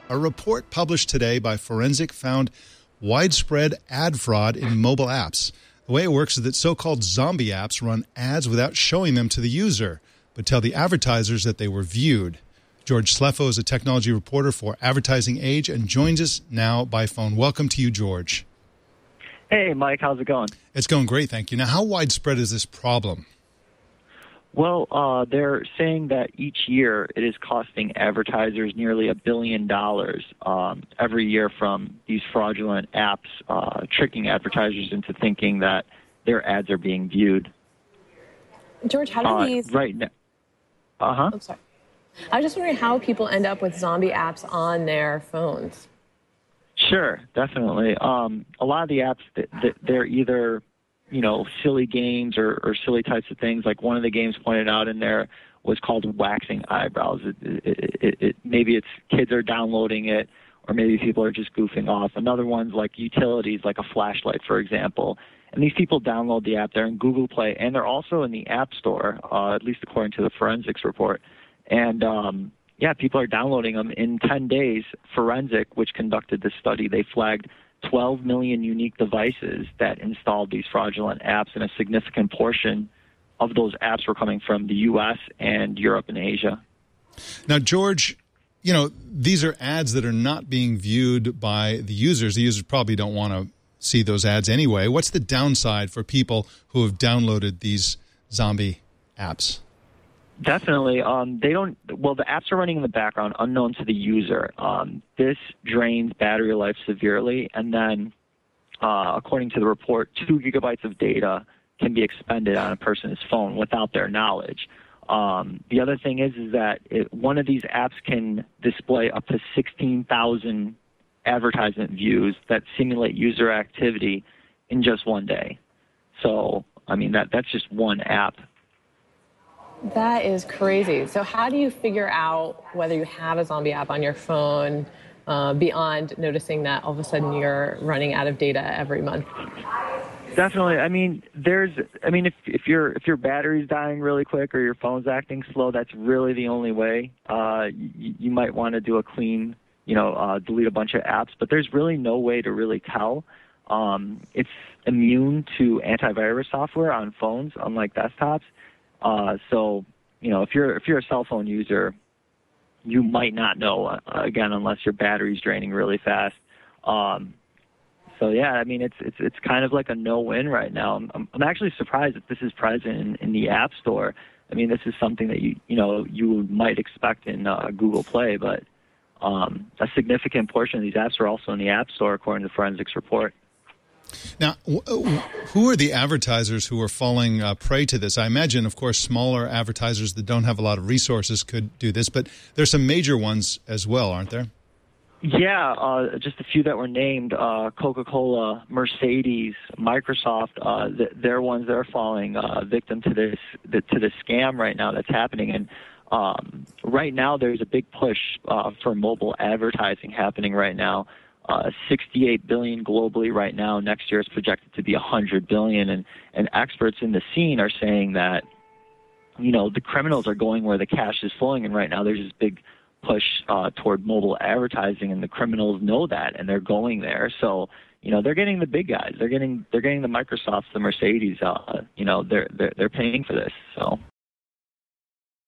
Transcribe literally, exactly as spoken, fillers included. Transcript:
A report published today by Forensic found widespread ad fraud in mobile apps. The way it works is that so-called zombie apps run ads without showing them to the user, but tell the advertisers that they were viewed. George Slefo is a technology reporter for Advertising Age and joins us now by phone. Welcome to you, George. Hey, Mike. How's it going? It's going great, thank you. Now, how widespread is this problem? Well, uh, they're saying that each year it is costing advertisers nearly a billion dollars um, every year from these fraudulent apps, uh, tricking advertisers into thinking that their ads are being viewed. George, how do uh, these... Right now. Uh-huh. I'm sorry. I was just wondering how people end up with zombie apps on their phones. Sure, definitely. Um, a lot of the apps, they're either... you know, silly games or, or silly types of things. Like one of the games pointed out in there was called Waxing Eyebrows. It, it, it, it, maybe it's kids are downloading it, or maybe people are just goofing off. Another one's like utilities, like a flashlight, for example. And these people download the app. They're in Google Play, and they're also in the App Store, uh, at least according to the forensics report. And, um, yeah, people are downloading them. In ten days, Forensic, which conducted this study, they flagged twelve million unique devices that installed these fraudulent apps, and a significant portion of those apps were coming from the U S and Europe and Asia. Now, George, you know, these are ads that are not being viewed by the users. The users probably don't want to see those ads anyway. What's the downside for people who have downloaded these zombie apps? Definitely. Um, they don't. Well, the apps are running in the background, unknown to the user. Um, this drains battery life severely, and then, uh, according to the report, two gigabytes of data can be expended on a person's phone without their knowledge. Um, the other thing is, is that it, one of these apps can display up to sixteen thousand advertisement views that simulate user activity in just one day. So, I mean, that that's just one app. That is crazy. So how do you figure out whether you have a zombie app on your phone uh, beyond noticing that all of a sudden you're running out of data every month? Definitely. I mean, there's. I mean, if if your if your battery's dying really quick or your phone's acting slow, that's really the only way. Uh, you, you might want to do a clean, you know, uh, delete a bunch of apps. But there's really no way to really tell. Um, it's immune to antivirus software on phones, unlike desktops. Uh, so, you know, if you're if you're a cell phone user, you might not know, uh, again, unless your battery's draining really fast. Um, so, yeah, I mean, it's it's it's kind of like a no-win right now. I'm, I'm actually surprised that this is present in, in the App Store. I mean, this is something that, you you know, you might expect in uh, Google Play, but um, a significant portion of these apps are also in the App Store, according to the Forensics report. Now, who are the advertisers who are falling uh, prey to this? I imagine, of course, smaller advertisers that don't have a lot of resources could do this, but there's some major ones as well, aren't there? Yeah, uh, just a few that were named, uh, Coca-Cola, Mercedes, Microsoft, uh, they're ones that are falling uh, victim to this to this scam right now that's happening. And um, right now there's a big push uh, for mobile advertising happening right now. Uh, sixty-eight billion dollars globally right now. Next year is projected to be one hundred billion dollars, and, and experts in the scene are saying that, you know, the criminals are going where the cash is flowing, and right now there's this big push uh, toward mobile advertising, and the criminals know that, and they're going there. So, you know, they're getting the big guys. They're getting they're getting the Microsofts, the Mercedes. Uh, you know, they're they're they're paying for this. So.